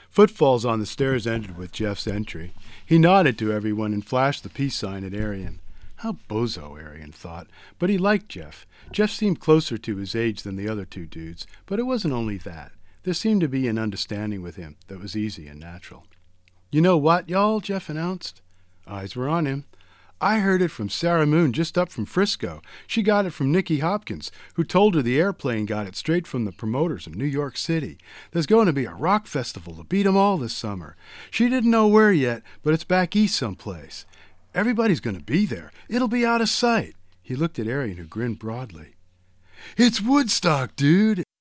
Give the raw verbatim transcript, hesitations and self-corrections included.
Footfalls on the stairs ended with Jeff's entry. He nodded to everyone and flashed the peace sign at Arian. How bozo, Arian thought, but he liked Jeff. Jeff seemed closer to his age than the other two dudes, but it wasn't only that. There seemed to be an understanding with him that was easy and natural. "You know what, y'all?" Jeff announced. Eyes were on him. "I heard it from Sarah Moon just up from Frisco. She got it from Nicky Hopkins, who told her the airplane got it straight from the promoters in New York City. There's going to be a rock festival to beat 'em all this summer. She didn't know where yet, but it's back east someplace. Everybody's going to be there. It'll be out of sight." He looked at Arian, who grinned broadly. "It's Woodstock, dude!"